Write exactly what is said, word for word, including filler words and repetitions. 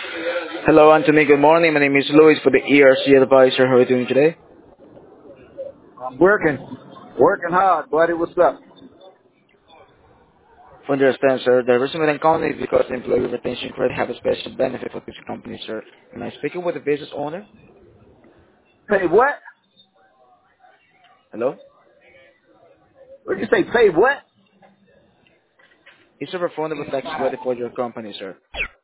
Hello, Anthony. Good morning. My name is Louis for the E R C advisor. How are you doing today? I'm working. Working hard, buddy. What's up? Understand, sir. The reason I'm calling is because the employee retention credit have a special benefit for this company, sir. Am I speaking with the business owner? Pay what? Hello? What did you say? Pay what? It's a phone with tax credit for your company, sir.